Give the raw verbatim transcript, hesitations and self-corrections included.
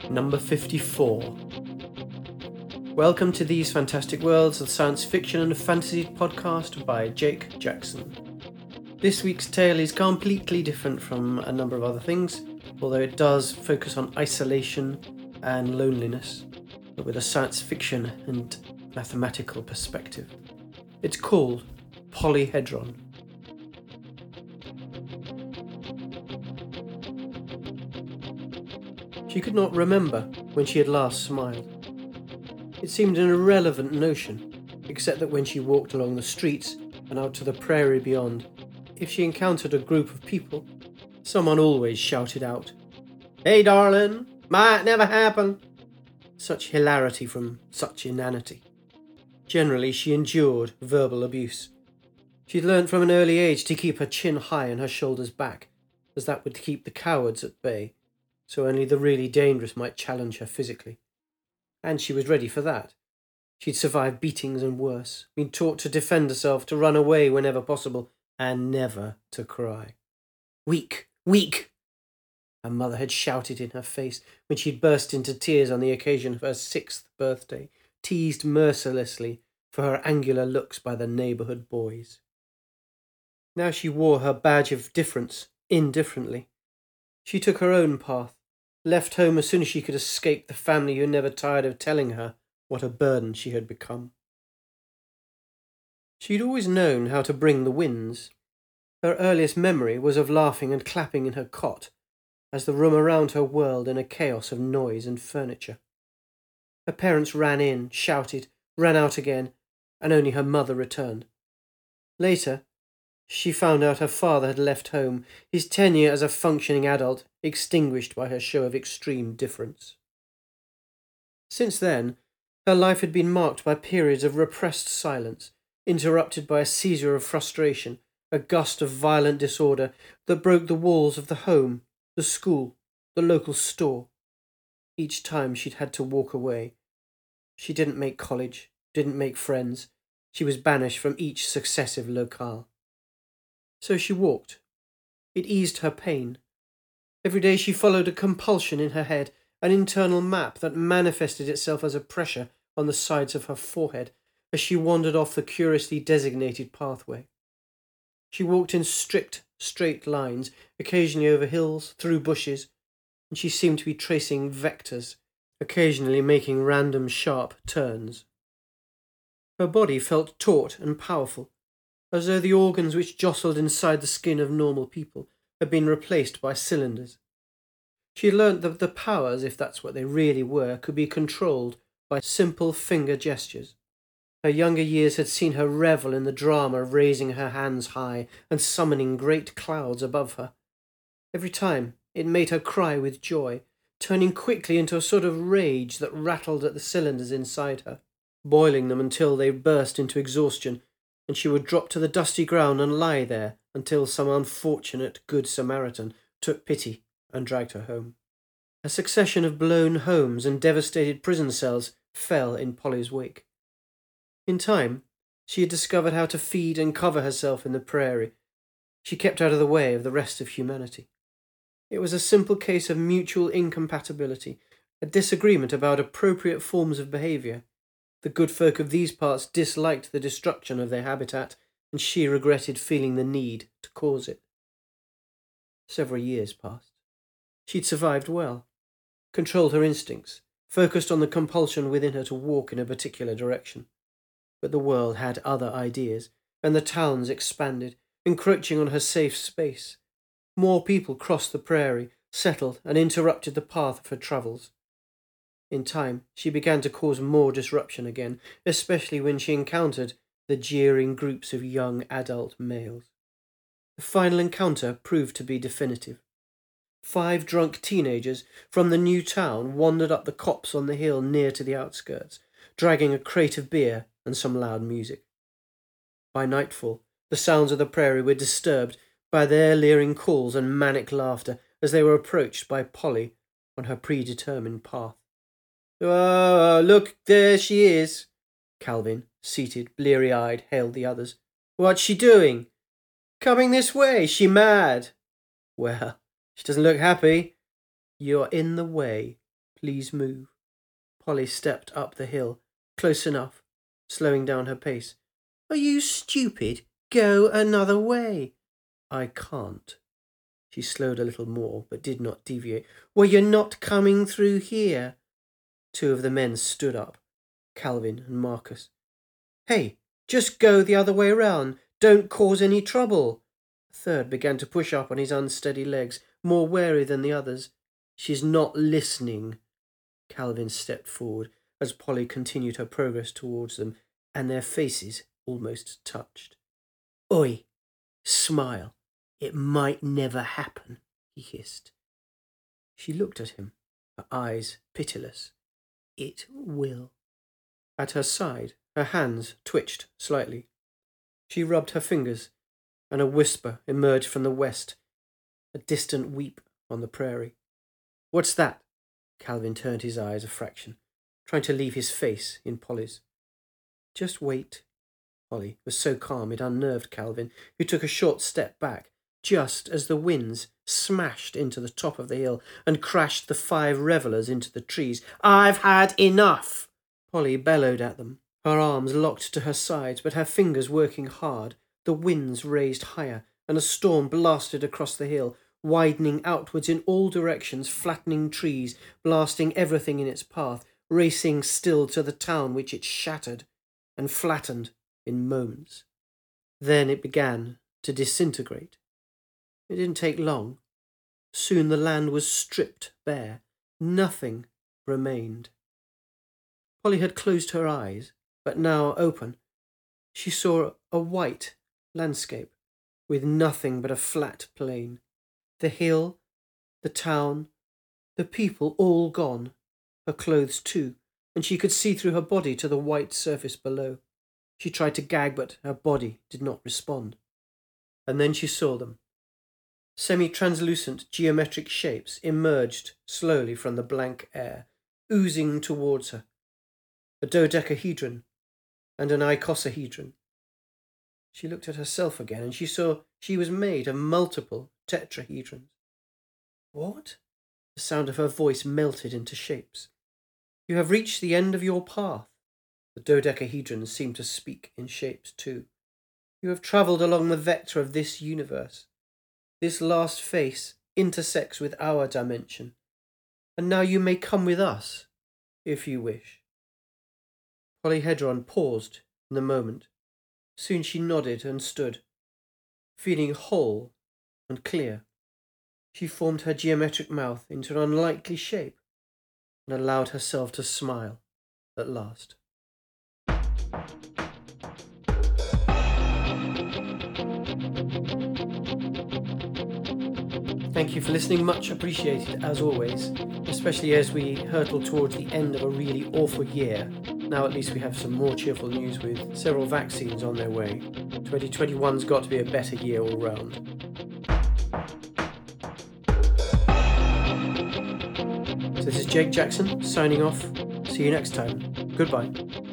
Number fifty-four. Welcome to These Fantastic Worlds, the science fiction and fantasy podcast by Jake Jackson. This week's tale is completely different from a number of other things, although it does focus on isolation and loneliness, but with a science fiction and mathematical perspective. It's called Polyhedron. She could not remember when she had last smiled. It seemed an irrelevant notion, except that when she walked along the streets and out to the prairie beyond, if she encountered a group of people, someone always shouted out, "Hey darling, might never happen." Such hilarity from such inanity. Generally, she endured verbal abuse. She'd learnt from an early age to keep her chin high and her shoulders back, as that would keep the cowards at bay, so only the really dangerous might challenge her physically. And she was ready for that. She'd survived beatings and worse, been taught to defend herself, to run away whenever possible, and never to cry. Weak, weak! Her mother had shouted in her face when she'd burst into tears on the occasion of her sixth birthday, teased mercilessly for her angular looks by the neighbourhood boys. Now she wore her badge of difference indifferently. She took her own path, left home as soon as she could escape the family who never tired of telling her what a burden she had become. She'd always known how to bring the winds. Her earliest memory was of laughing and clapping in her cot, as the room around her whirled in a chaos of noise and furniture. Her parents ran in, shouted, ran out again, and only her mother returned. Later, she found out her father had left home, his tenure as a functioning adult extinguished by her show of extreme difference. Since then, her life had been marked by periods of repressed silence, interrupted by a seizure of frustration, a gust of violent disorder that broke the walls of the home, the school, the local store. Each time she'd had to walk away. She didn't make college, didn't make friends. She was banished from each successive locale. So she walked. It eased her pain. Every day she followed a compulsion in her head, an internal map that manifested itself as a pressure on the sides of her forehead as she wandered off the curiously designated pathway. She walked in strict, straight lines, occasionally over hills, through bushes, and she seemed to be tracing vectors, occasionally making random sharp turns. Her body felt taut and powerful, as though the organs which jostled inside the skin of normal people had been replaced by cylinders. She had learnt that the powers, if that's what they really were, could be controlled by simple finger gestures. Her younger years had seen her revel in the drama of raising her hands high and summoning great clouds above her. Every time it made her cry with joy, turning quickly into a sort of rage that rattled at the cylinders inside her, boiling them until they burst into exhaustion, and she would drop to the dusty ground and lie there until some unfortunate Good Samaritan took pity and dragged her home. A succession of blown homes and devastated prison cells fell in Polly's wake. In time, she had discovered how to feed and cover herself in the prairie. She kept out of the way of the rest of humanity. It was a simple case of mutual incompatibility, a disagreement about appropriate forms of behaviour. The good folk of these parts disliked the destruction of their habitat, and she regretted feeling the need to cause it. Several years passed. She'd survived well, controlled her instincts, focused on the compulsion within her to walk in a particular direction. But the world had other ideas, and the towns expanded, encroaching on her safe space. More people crossed the prairie, settled, and interrupted the path of her travels. In time, she began to cause more disruption again, especially when she encountered the jeering groups of young adult males. The final encounter proved to be definitive. Five drunk teenagers from the new town wandered up the copse on the hill near to the outskirts, dragging a crate of beer and some loud music. By nightfall, the sounds of the prairie were disturbed by their leering calls and manic laughter as they were approached by Polly on her predetermined path. "Oh, look, there she is!" Calvin, seated, bleary-eyed, hailed the others. "What's she doing?" "Coming this way, she mad." "Well, she doesn't look happy." "You're in the way," Please move. Polly stepped up the hill, close enough, slowing down her pace. Are you stupid? Go another way. I can't. She slowed a little more, but did not deviate. Well, you're not coming through here. Two of the men stood up, Calvin and Marcus. Hey, just go the other way round. Don't cause any trouble. A third began to push up on his unsteady legs, more wary than the others. She's not listening. Calvin stepped forward as Polly continued her progress towards them, and their faces almost touched. Oi, smile. It might never happen, he hissed. She looked at him, her eyes pitiless. It will. At her side, her hands twitched slightly. She rubbed her fingers, and a whisper emerged from the west, a distant weep on the prairie. What's that? Calvin turned his eyes a fraction, trying to leave his face in Polly's. Just wait. Polly was so calm it unnerved Calvin, who took a short step back, just as the winds smashed into the top of the hill and crashed the five revellers into the trees. I've had enough! Polly bellowed at them, her arms locked to her sides, but her fingers working hard. The winds raised higher, and a storm blasted across the hill, widening outwards in all directions, flattening trees, blasting everything in its path, racing still to the town which it shattered and flattened in moments. Then it began to disintegrate. It didn't take long. Soon the land was stripped bare. Nothing remained. Polly had closed her eyes, but now open, she saw a white landscape with nothing but a flat plain. The hill, the town, the people all gone, her clothes too, and she could see through her body to the white surface below. She tried to gag, but her body did not respond. And then she saw them. Semi-translucent geometric shapes emerged slowly from the blank air, oozing towards her. A dodecahedron and an icosahedron. She looked at herself again, and she saw she was made of multiple tetrahedrons. What? The sound of her voice melted into shapes. You have reached the end of your path. The dodecahedrons seemed to speak in shapes too. You have travelled along the vector of this universe. This last face intersects with our dimension, and now you may come with us, if you wish. Polyhedron paused in the moment. Soon she nodded and stood, feeling whole and clear. She formed her geometric mouth into an unlikely shape and allowed herself to smile at last. Thank you for listening, much appreciated as always, especially as we hurtle towards the end of a really awful year. Now at least we have some more cheerful news with several vaccines on their way. twenty twenty-one's got to be a better year all round. So this is Jake Jackson signing off. See you next time. Goodbye.